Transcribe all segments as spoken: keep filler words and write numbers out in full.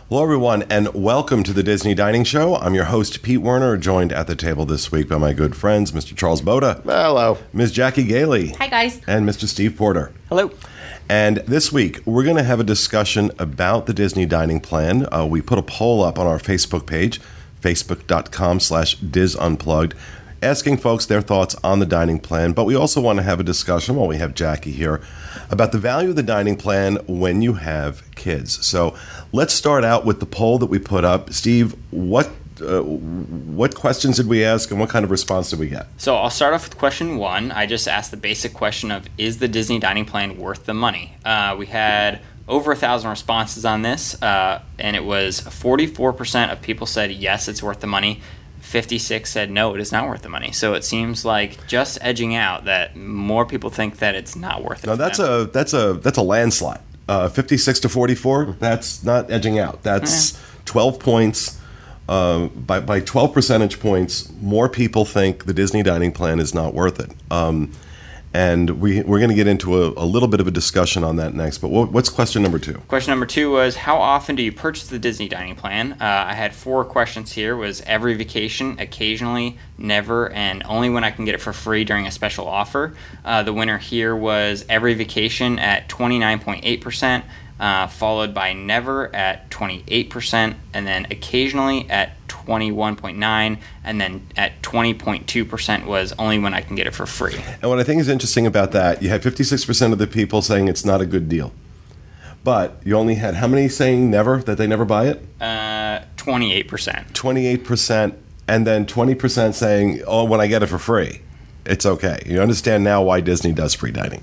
Hello, everyone, and welcome to the Disney Dining Show. I'm your host, Pete Werner, joined at the table this week by my good friends, Mister Charles Boda. Hello. Miz Jackie Gailey. Hi, guys. And Mister Steve Porter. Hello. And this week, we're going to have a discussion about the Disney Dining Plan. Uh, we put a poll up on our Facebook page, facebook.com slash Diz Unplugged, asking folks their thoughts on the dining plan. But we also want to have a discussion, while we have Jackie here, about the value of the dining plan when you have kids. So let's start out with the poll that we put up. Steve, what uh, what questions did we ask and what kind of response did we get? So I'll start off with question one. I just asked the basic question of, is the Disney dining plan worth the money? Uh, we had over a thousand responses on this, uh, and it was forty-four percent of people said yes, it's worth the money. fifty-six said no, it is not worth the money. So it seems like just edging out that more people think that it's not worth it. No, that's a that's a that's a landslide. Uh, fifty-six to forty-four. That's not edging out. That's yeah. twelve points. Uh, by by twelve percentage points, more people think the Disney dining plan is not worth it. Um, and we we're going to get into a, a little bit of a discussion on that next. But what, what's question number two? Question number two was, how often do you purchase the Disney dining plan? Uh, I had four questions here. Was every vacation, occasionally, never, and only when I can get it for free during a special offer. Uh, the winner here was every vacation at twenty-nine point eight percent, uh, followed by never at twenty-eight percent, and then occasionally at twenty-one point nine, and then at twenty point two percent was only when I can get it for free. And what I think is interesting about that, you had fifty-six percent of the people saying it's not a good deal. But you only had how many saying never, that they never buy it? Uh, twenty-eight percent. twenty-eight percent, and then twenty percent saying, oh, when I get it for free, it's okay. You understand now why Disney does free dining.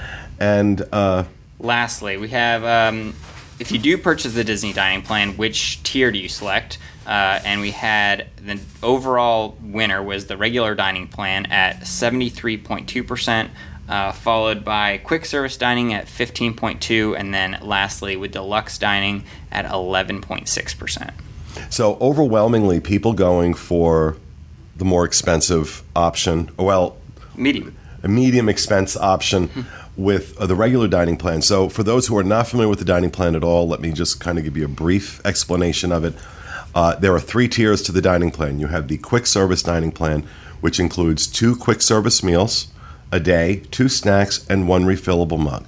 And uh, lastly, we have, um, if you do purchase the Disney dining plan, which tier do you select? Uh, and we had the overall winner was the regular dining plan at seventy-three point two percent, uh, followed by quick service dining at fifteen point two percent, and then lastly with deluxe dining at eleven point six percent. So overwhelmingly, people going for the more expensive option, well, medium, a medium expense option with uh, the regular dining plan. So for those who are not familiar with the dining plan at all, let me just kind of give you a brief explanation of it. Uh, there are three tiers to the dining plan. You have the quick service dining plan, which includes two quick service meals a day, two snacks, and one refillable mug.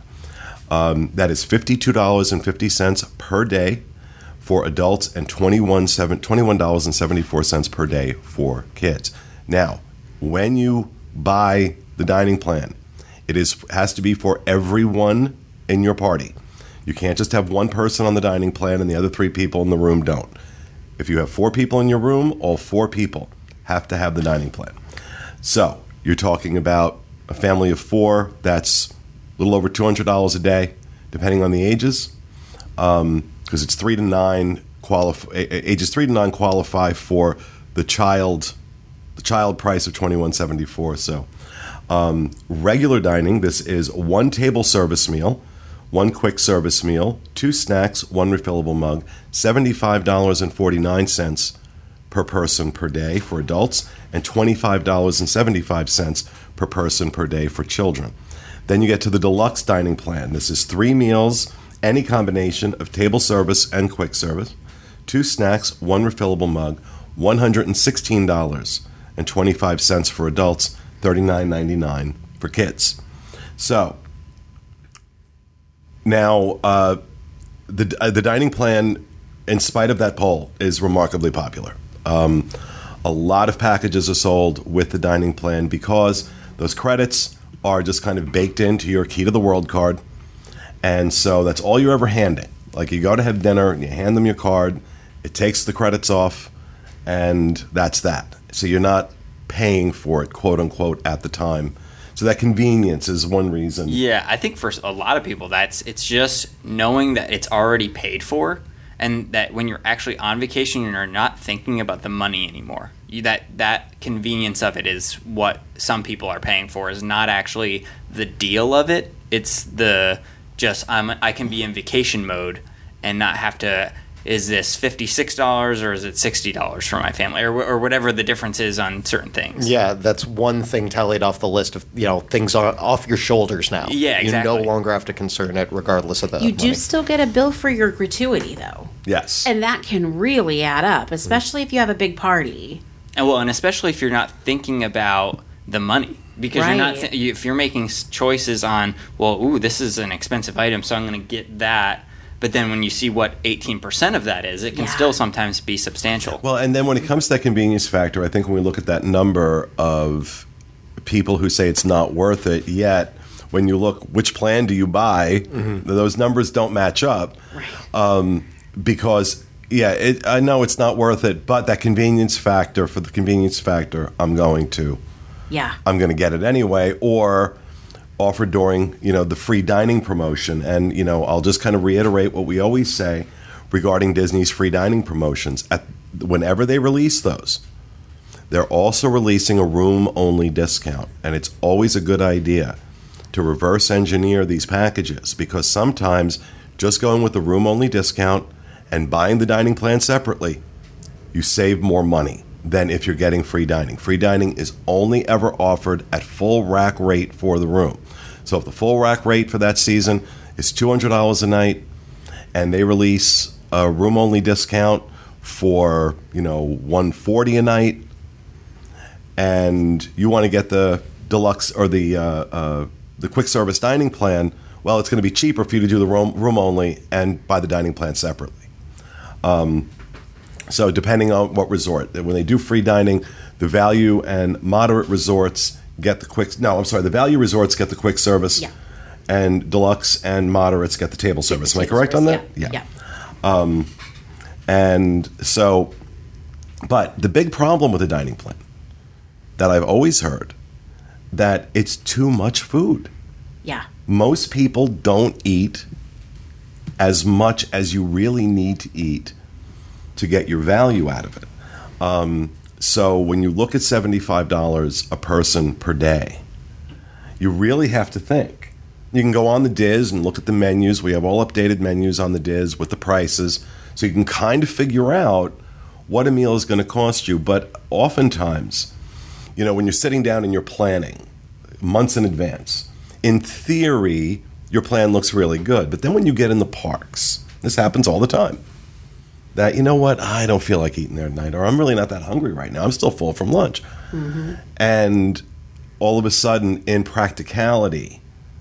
Um, that is fifty-two dollars and fifty cents per day for adults and twenty-one dollars and seventy-four cents per day for kids. Now, when you buy the dining plan, it is has to be for everyone in your party. You can't just have one person on the dining plan and the other three people in the room don't. If you have four people in your room, all four people have to have the dining plan. So you're talking about a family of four. That's a little over two hundred dollars a day, depending on the ages, because um, it's three to nine qualify. Ages three to nine qualify for the child, the child price of twenty-one seventy-four. So um, regular dining. This is one table service meal, one quick service meal, two snacks, one refillable mug, seventy-five dollars and forty-nine cents per person per day for adults, and twenty-five dollars and seventy-five cents per person per day for children. Then you get to the deluxe dining plan. This is three meals, any combination of table service and quick service, two snacks, one refillable mug, one hundred sixteen dollars and twenty-five cents for adults, thirty-nine ninety-nine for kids. So now, uh, the uh, the dining plan, in spite of that poll, is remarkably popular. Um, a lot of packages are sold with the dining plan because those credits are just kind of baked into your Key to the World card. And so that's all you're ever handing. Like you go to have dinner, and you hand them your card, it takes the credits off, and that's that. So you're not paying for it, quote unquote, at the time. So that convenience is one reason. Yeah, I think for a lot of people, that's it's just knowing that it's already paid for, and that when you're actually on vacation, you're not thinking about the money anymore. You, that that convenience of it is what some people are paying for. Is not actually the deal of it. It's the just I'm I can be in vacation mode and not have to. Is this fifty-six dollars or is it sixty dollars for my family, or, or whatever the difference is on certain things? Yeah, that's one thing tallied off the list of, you know, things are off your shoulders now. Yeah, exactly. You no longer have to concern it regardless of the You do money. still get a bill for your gratuity, though. Yes. And that can really add up, especially if you have a big party. And well, and especially if you're not thinking about the money, because you're not. Right. Th- you, if you're making s- choices on, well, ooh, this is an expensive item, so I'm going to get that. But then when you see what eighteen percent of that is, it can Yeah. still sometimes be substantial. Well, and then when it comes to that convenience factor, I think when we look at that number of people who say it's not worth it, yet when you look, which plan do you buy, those numbers don't match up. Right. Um, because, yeah, it, I know it's not worth it, but that convenience factor, for the convenience factor, I'm going to. Yeah. I'm going to get it anyway, or offered during, you know, the free dining promotion. And, you know, I'll just kind of reiterate what we always say regarding Disney's free dining promotions. At, whenever they release those, they're also releasing a room-only discount. And it's always a good idea to reverse engineer these packages, because sometimes just going with the room-only discount and buying the dining plan separately, you save more money than if you're getting free dining. Free dining is only ever offered at full rack rate for the room. So if the full rack rate for that season is two hundred dollars a night, and they release a room-only discount for, you know, one hundred forty dollars a night, and you want to get the deluxe or the uh, uh, the quick service dining plan, well, it's going to be cheaper for you to do the room, room only and buy the dining plan separately. Um, so depending on what resort, when they do free dining, the value and moderate resorts get the quick. No, I'm sorry, the value resorts get the quick service, Yeah. and deluxe and moderates get the table service. Am I Table correct service, on that? Yeah. yeah. And so, but the big problem with the dining plan that I've always heard, that it's too much food. Yeah. Most people don't eat as much as you really need to eat to get your value out of it. Um, so when you look at seventy-five dollars a person per day, you really have to think. You can go on the Diz and look at the menus. We have all updated menus on the Diz with the prices, so you can kind of figure out what a meal is going to cost you. But oftentimes, you know, when you're sitting down and you're planning months in advance, in theory, your plan looks really good. But then when you get in the parks, this happens all the time, that, you know what, I don't feel like eating there tonight, or I'm really not that hungry right now. I'm still full from lunch. Mm-hmm. And all of a sudden, in practicality,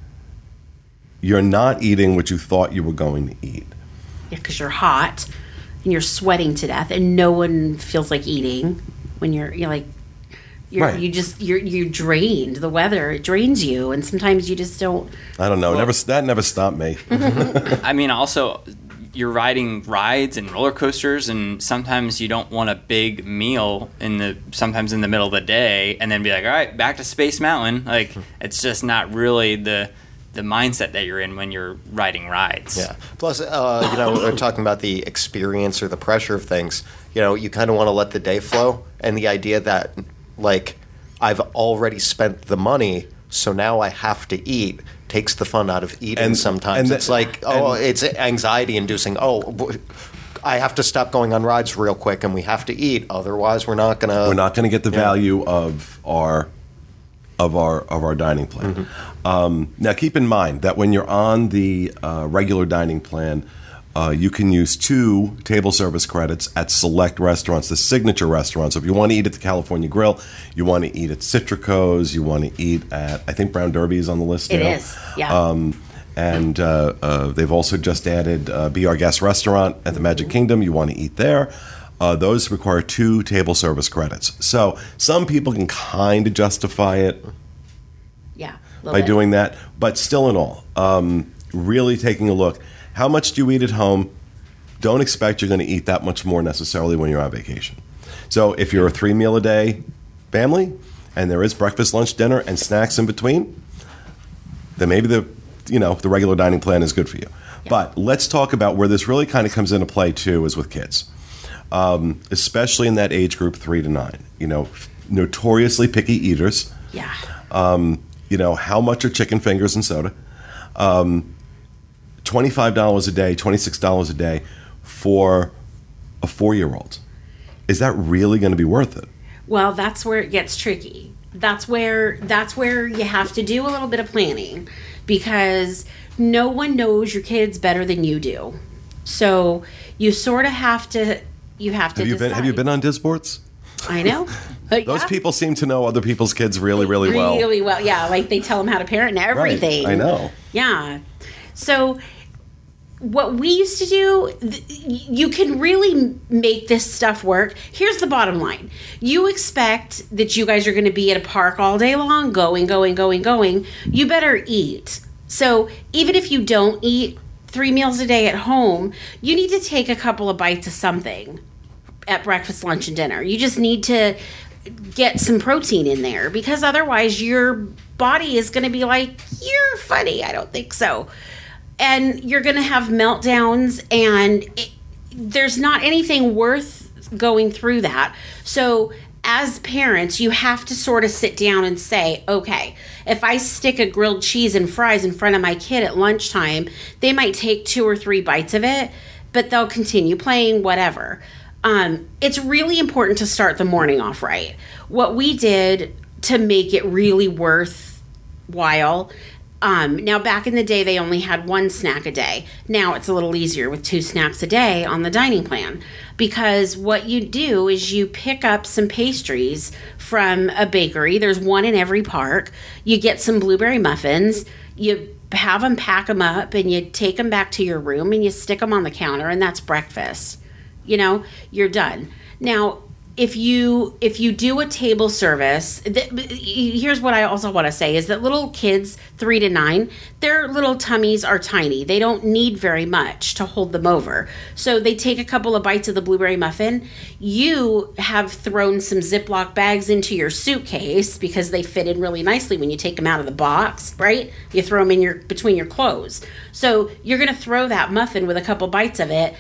you're not eating what you thought you were going to eat. Yeah, because you're hot and you're sweating to death, and no one feels like eating when you're you're like you're Right. you just you're you're drained. The weather, it drains you, and sometimes you just don't. I don't know. Never that never stopped me. I mean, also, you're riding rides and roller coasters, and sometimes you don't want a big meal in the sometimes in the middle of the day, and then be like, all right, back to Space Mountain. Like, it's just not really the the mindset that you're in when you're riding rides. Yeah. Plus, uh, you know, we're talking about the experience or the pressure of things. You know, you kind of want to let the day flow, and the idea that, like, I've already spent the money, so now I have to eat, takes the fun out of eating. And- sometimes and the- it's like, oh, and- it's anxiety-inducing. Oh, w- I have to stop going on rides real quick, and we have to eat, otherwise we're not gonna. We're not going to get the Yeah. value of our of our of our dining plan. Mm-hmm. Um, now, keep in mind that when you're on the uh, regular dining plan, uh, you can use two table service credits at select restaurants, the signature restaurants. So if you want to eat at the California Grill, you want to eat at Citrico's, you want to eat at, I think Brown Derby is on the list It now. is, yeah. Um, and uh, uh, they've also just added uh, Be Our Guest restaurant at the Magic Kingdom. You want to eat there. Uh, those require two table service credits. So some people can kind of justify it Yeah. a by little bit. doing that, but still in all, um, really taking a look. How much do you eat at home? Don't expect you're going to eat that much more necessarily when you're on vacation. So if you're a three meal a day family and there is breakfast, lunch, dinner, and snacks in between, then maybe the you know the regular dining plan is good for you. But let's talk about where this really kind of comes into play too, is with kids, um, especially in that age group three to nine. You know, notoriously picky eaters. Yeah. Um, you know, how much are chicken fingers and soda? Um, twenty-five dollars a day, twenty-six dollars a day for a four-year-old. Is that really going to be worth it? Well, that's where it gets tricky. That's where that's where you have to do a little bit of planning, because no one knows your kids better than you do. So you sort of have to, you have to Have you decide. been Have you been on Disboards? I know. But Those yeah. people seem to know other people's kids really, really well. Really well. Yeah, like they tell them how to parent and everything. Right. I know. Yeah. So what we used to do, th- you can really make this stuff work. Here's the bottom line. You expect that you guys are going to be at a park all day long, going, going, going, going. You better eat. So even if you don't eat three meals a day at home, you need to take a couple of bites of something at breakfast, lunch, and dinner. You just need to get some protein in there, because otherwise your body is going to be like, you're funny. I don't think so. And you're going to have meltdowns, and it, there's not anything worth going through that. So as parents, you have to sort of sit down and say, okay, if I stick a grilled cheese and fries in front of my kid at lunchtime, they might take two or three bites of it, but they'll continue playing, whatever. Um, it's really important to start the morning off right. What we did to make it really worthwhile, um, now back in the day, they only had one snack a day. Now it's a little easier with two snacks a day on the dining plan, because what you do is you pick up some pastries from a bakery. There's one in every park. You get some blueberry muffins. You have them, pack them up, and you take them back to your room and you stick them on the counter, and that's breakfast. You know, you're done. Now, if you if you do a table service, th- here's what I also want to say is that little kids, three to nine, their little tummies are tiny. They don't need very much to hold them over. So they take a couple of bites of the blueberry muffin. You have thrown some Ziploc bags into your suitcase because they fit in really nicely when you take them out of the box, right? You throw them in your between your clothes. So you're going to throw that muffin with a couple bites of it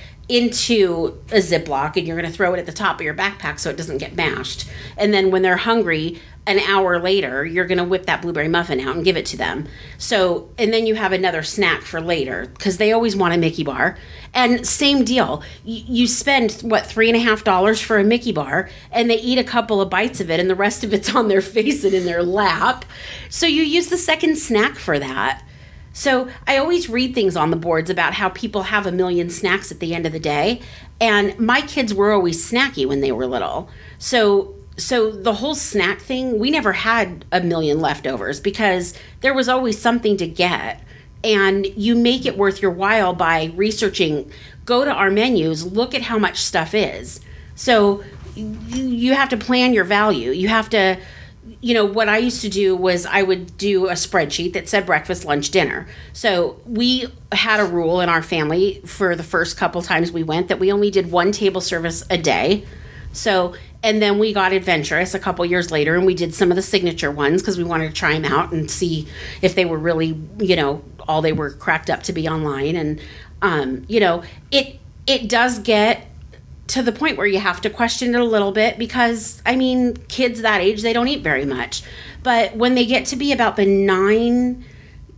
into a Ziploc, and you're going to throw it at the top of your backpack so it doesn't get mashed. And then when they're hungry, an hour later, you're going to whip that blueberry muffin out and give it to them. So, and then you have another snack for later, because they always want a Mickey bar. And same deal. You, you spend, what, three and a half dollars for a Mickey bar, and they eat a couple of bites of it, and the rest of it's on their face and in their lap. So you use the second snack for that. So I always read things on the boards about how people have a million snacks at the end of the day. And my kids were always snacky when they were little. So so the whole snack thing, we never had a million leftovers because there was always something to get. And you make it worth your while by researching. Go to our menus, look at how much stuff is. So you, you have to plan your value. You have to... You know, what I used to do was I would do a spreadsheet that said breakfast, lunch, dinner. So we had a rule in our family for the first couple times we went that we only did one table service a day. So, and then we got adventurous a couple years later, and we did some of the signature ones because we wanted to try them out and see if they were really, you know, all they were cracked up to be online. And, um, you know, it it does get to the point where you have to question it a little bit because, I mean, kids that age, they don't eat very much. But when they get to be about the nine,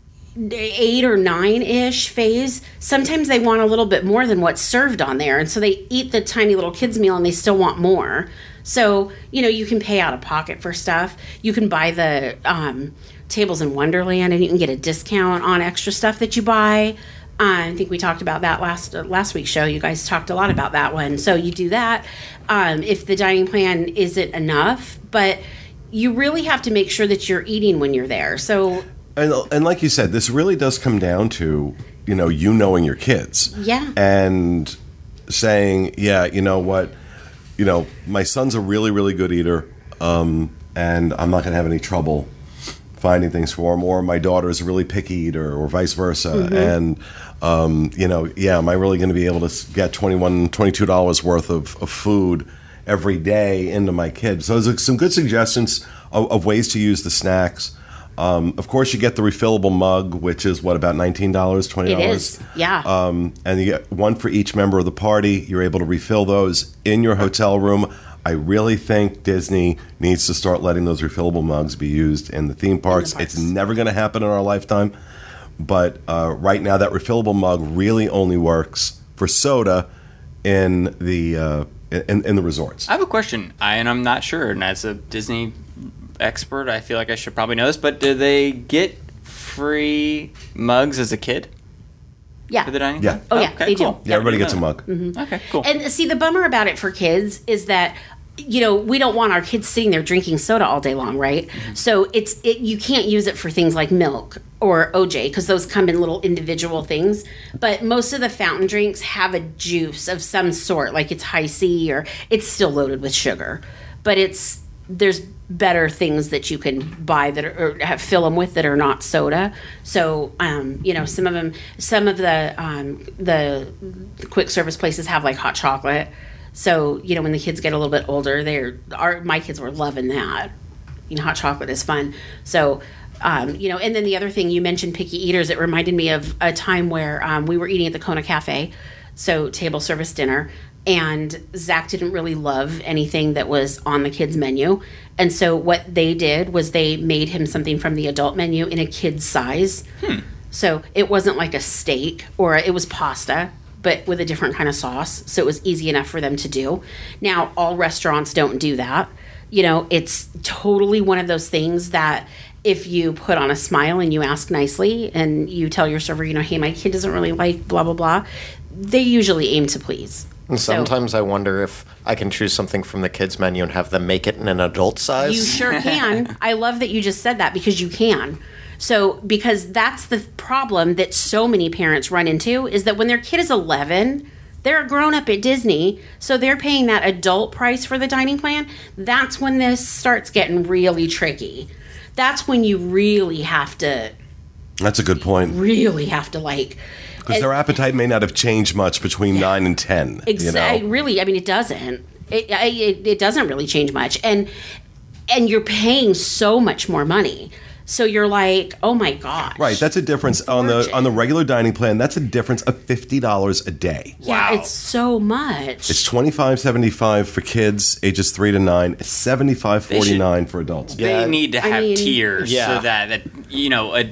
eight or nine-ish phase, sometimes they want a little bit more than what's served on there. And so they eat the tiny little kids meal and they still want more. So, you know, you can pay out of pocket for stuff. You can buy the um, Tables in Wonderland and you can get a discount on extra stuff that you buy. Uh, I think we talked about that last uh, last week's show. You guys talked a lot about that one. So you do that um, if the dining plan isn't enough. But you really have to make sure that you're eating when you're there. So and and like you said, this really does come down to, you know, you knowing your kids. Yeah. And saying, yeah, you know what, you know, my son's a really, really good eater, um, and I'm not going to have any trouble finding things for him, or my daughter is a really picky eater, or vice versa. Mm-hmm. And, um, you know, yeah, am I really going to be able to get twenty-one dollars, twenty-two dollars worth of, of food every day into my kids? So those are some good suggestions of, of ways to use the snacks. Um, of course, you get the refillable mug, which is, what, about nineteen dollars, twenty dollars? It is, yeah. Um, and you get one for each member of the party. You're able to refill those in your hotel room. I really think Disney needs to start letting those refillable mugs be used in the theme parks. The it's never going to happen in our lifetime. But uh, right now, that refillable mug really only works for soda in the uh, in, in the resorts. I have a question, I, and I'm not sure. And as a Disney expert, I feel like I should probably know this. But do they get free mugs as a kid? Yeah. For the dining Yeah. plan? Oh, yeah, they do. cool. Yeah, everybody gets a Didn't know mug. Mm-hmm. that. Okay, cool. And see, the bummer about it for kids is that, you know, we don't want our kids sitting there drinking soda all day long, right? Mm-hmm. So it's it you can't use it for things like milk or O J because those come in little individual things. But most of the fountain drinks have a juice of some sort, like it's high C or it's still loaded with sugar. But it's there's better things that you can buy that are, or have, fill them with that are not soda. So, um, you know, some of them, some of the um, the quick service places have like hot chocolate. So, you know, when the kids get a little bit older, they're our my kids were loving that. You know, hot chocolate is fun. So, um, you know, and then the other thing you mentioned, picky eaters. It reminded me of a time where um, we were eating at the Kona Cafe, so table service dinner. And Zach didn't really love anything that was on the kids' menu. And so what they did was they made him something from the adult menu in a kid's size. Hmm. So it wasn't like a steak or it was pasta, but with a different kind of sauce. So it was easy enough for them to do. Now, all restaurants don't do that. You know, it's totally one of those things that if you put on a smile and you ask nicely and you tell your server, you know, hey, my kid doesn't really like blah, blah, blah, they usually aim to please. And So- sometimes I wonder if I can choose something from the kids menu and have them make it in an adult size. You sure can. I love that you just said that because you can. So, because that's the problem that so many parents run into is that when their kid is eleven, they're a grown up at Disney, so they're paying that adult price for the dining plan. That's when this starts getting really tricky. That's when you really have to, That's a good point. really have to like. Because their appetite may not have changed much between nine and ten. Exactly. You know? Really, I mean, it doesn't. It, I- it it doesn't really change much, and and you're paying so much more money. So you're like, oh my gosh. Right. That's a difference on the Gorgeous. on the regular dining plan. That's a difference of fifty dollars a day. Yeah, Wow. it's so much. It's twenty five seventy five for kids ages three to nine. Seventy five forty nine for adults. Yeah. They need to I have mean- tiers Yeah. so that, that you know, a,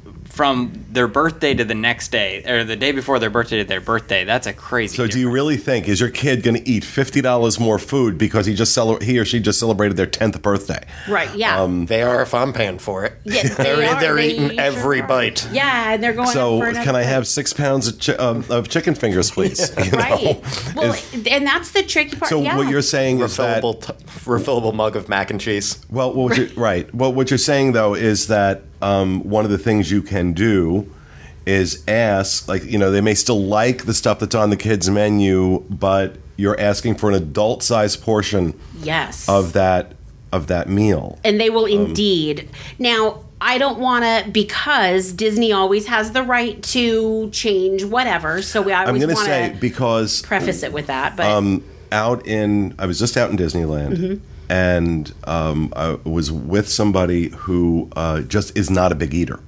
from their birthday to the next day, or the day before their birthday to their birthday, that's a crazy. So, do you difference. really think is your kid going to eat fifty dollars more food because he just cele- he or she just celebrated their tenth birthday? Right, yeah. Um, They are if I'm paying for it. Yeah, they they're are. they're They eating sure every are. bite. Yeah, and they're going So, up for another can I bite. have six pounds of, chi- um, of chicken fingers, please? You know? Right. Well, Is- and that's the tricky part. so, yeah. what you're saying is that Refillable, t- refillable mug of mac and cheese. Well, what you're, right. Well, what you're saying though is that um, one of the things you can do is ask, like, you know, they may still like the stuff that's on the kids' menu, but you're asking for an adult-sized portion Yes. of that of that meal. And they Um, will indeed. Now, I don't want to, because Disney always has the right to change whatever. So we I'm always going to want say to because preface it with that. But um, out in, I was just out in Disneyland. Mm-hmm. And um, I was with somebody who uh, just is not a big eater,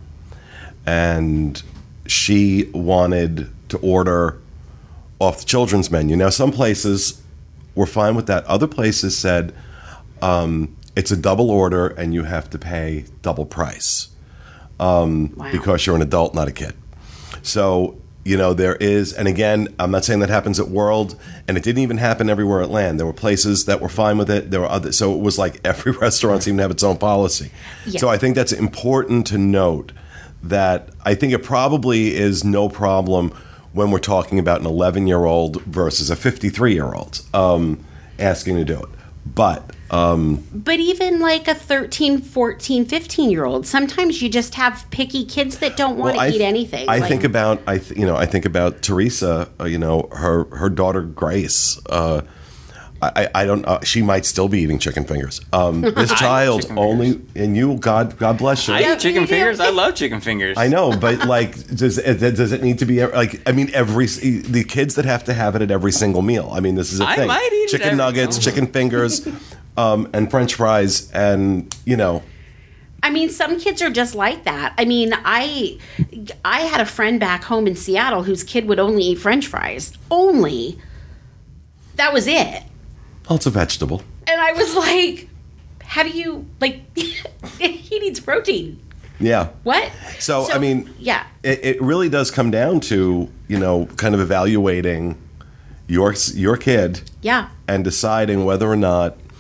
and she wanted to order off the children's menu. Now, some places were fine with that. Other places said um, it's a double order and you have to pay double price wow. because you're an adult, not a kid. So, you know, there is, and again, I'm not saying that happens at World, and it didn't even happen everywhere at Land. There were places that were fine with it. There were other, so it was like every restaurant seemed to have its own policy. Yeah. So I think that's important to note. That I think it probably is no problem when we're talking about an eleven-year-old versus a fifty-three-year-old um, asking to do it. But um, But even like a thirteen, fourteen, fifteen year old, sometimes you just have picky kids that don't want to I eat th- anything. I Like, think about I th- you know I think about Teresa. Uh, you know her her daughter Grace. Uh, I, I don't. Uh, she might still be eating chicken fingers. Um, this child chicken only, and you, God, God bless you. I Yeah, eat chicken you do. fingers. I love chicken fingers. I know, but like, does it, does it need to be like? I mean, every the kids that have to have it at every single meal. I mean, this is a I thing. might eat it chicken every nuggets, meal. chicken fingers, um, and French fries, and you know, I mean, some kids are just like that. I mean, I I had a friend back home in Seattle whose kid would only eat French fries. Only. That was it. well, it's a vegetable. And I was like, how do you, like, he needs protein. Yeah. What? So, I mean, yeah. It, it really does come down to you know, kind of evaluating your your kid Yeah. and deciding whether or not.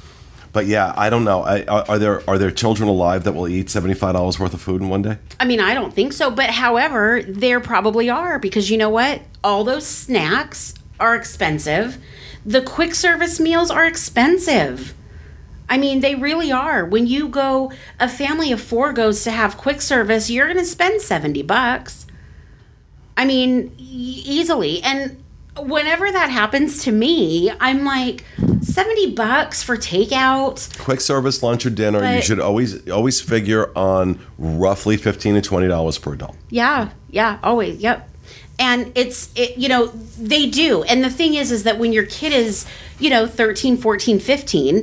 But yeah, I don't know. I, are, are there are there children alive that will eat seventy-five dollars worth of food in one day? I mean, I don't think so. But however, there probably are, because you know what? All those snacks are expensive. The quick service meals are expensive. I mean, they really are. When you go, a family of four goes to have quick service, you're going to spend seventy bucks. I mean, e- easily. And whenever that happens to me, I'm like, seventy bucks for takeout. Quick service lunch or dinner, But- you should always always figure on roughly fifteen to twenty dollars per adult. Yeah, yeah, always, yep. And it's, it, you know, they do. And the thing is, is that when your kid is, you know, thirteen, fourteen, fifteen,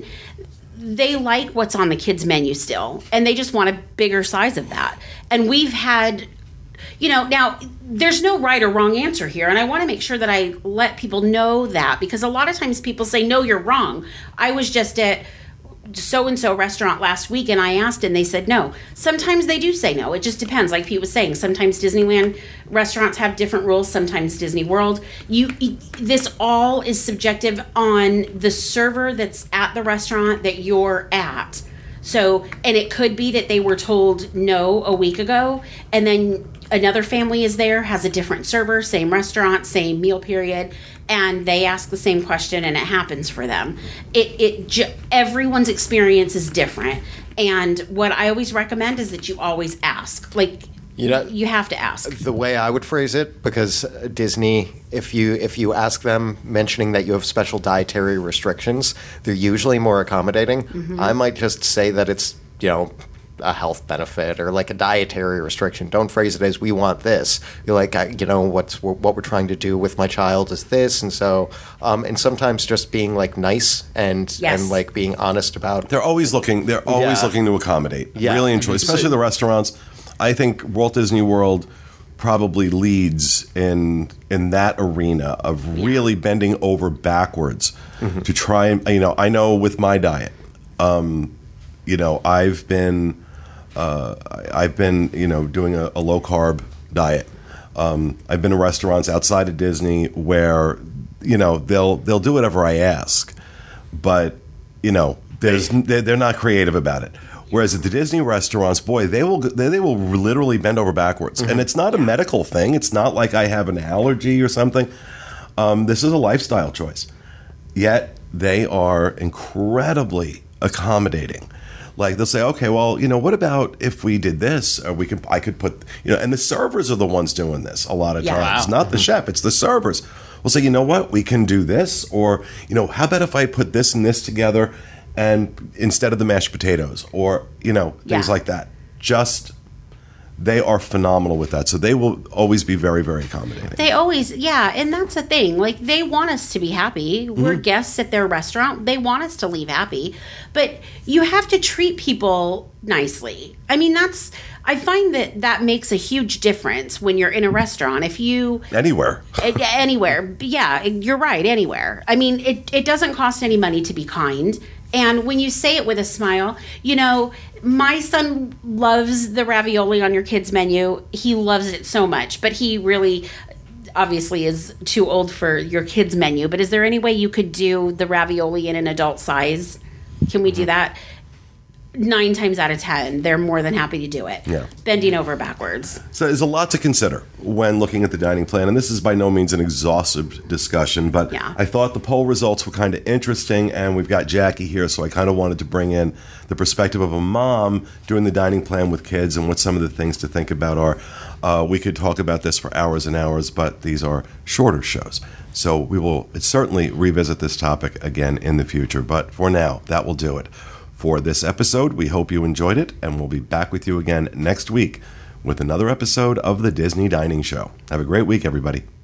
they like what's on the kids' menu still. And they just want a bigger size of that. And we've had, you know, now there's no right or wrong answer here. And I want to make sure that I let people know that, because a lot of times people say, no, you're wrong. I was just at so-and-so restaurant last week and I asked and they said no. Sometimes they do say no. It just depends. Like Pete was saying, sometimes Disneyland restaurants have different rules. Sometimes Disney World. You, this all is subjective on the server that's at the restaurant that you're at. So, and it could be that they were told no a week ago, and then another family is there, has a different server, same restaurant, same meal period, and they ask the same question and it happens for them. It, it ju- everyone's experience is different. And what I always recommend is that you always ask. Like, You know- you have to ask. The way I would phrase it, because Disney, if you if you ask them mentioning that you have special dietary restrictions, they're usually more accommodating. Mm-hmm. I might just say that it's, you know, a health benefit or like a dietary restriction. Don't phrase it as we want this. You're like, I, you know, what's what we're trying to do with my child is this, and so um, and sometimes just being like nice and Yes. and like being honest about. They're always looking. They're always Yeah. looking to accommodate. Yeah. Really enjoy, So- especially the restaurants. I think Walt Disney World probably leads in in that arena of really bending over backwards to try and, you know, I know with my diet, um, you know, I've been uh, I- I've been you know doing a, a low carb diet. Um, I've been to restaurants outside of Disney where, you know, they'll they'll do whatever I ask, but you know, there's they're they're not creative about it. Whereas at the Disney restaurants, boy, they will they, they will literally bend over backwards, and it's not a medical thing. It's not like I have an allergy or something. Um, this is a lifestyle choice. Yet they are incredibly accommodating. Like they'll say, okay, well, you know, what about if we did this? Or we could, I could put, you know, and the servers are the ones doing this a lot of Yeah. times, Wow. not the chef. It's the servers. We'll say, you know what, we can do this, or you know, how about if I put this and this together, and instead of the mashed potatoes, or you know, things Yeah. like that. Just they are phenomenal with that, so they will always be very, very accommodating. They always, yeah, and that's the thing. Like, they want us to be happy. We're Mm-hmm. guests at their restaurant. They want us to leave happy. But you have to treat people nicely. I mean, that's, I find that that makes a huge difference when you're in a restaurant. If you, Anywhere. a- anywhere, yeah, you're right, anywhere. I mean, it, it doesn't cost any money to be kind. And when you say it with a smile, you know, my son loves the ravioli on your kids' menu. He loves it so much, but he really obviously is too old for your kids' menu. But is there any way you could do the ravioli in an adult size? Can we do that? Nine times out of ten, they're more than happy to do it. Yeah. Bending over backwards. So there's a lot to consider when looking at the dining plan, and this is by no means an exhaustive discussion, but Yeah. I thought the poll results were kind of interesting, and we've got Jackie here, so I kind of wanted to bring in the perspective of a mom doing the dining plan with kids and what some of the things to think about are. Uh, we could talk about this for hours and hours, but these are shorter shows. So we will certainly revisit this topic again in the future, but for now, that will do it. For this episode, we hope you enjoyed it, and we'll be back with you again next week with another episode of the Disney Dining Show. Have a great week, everybody.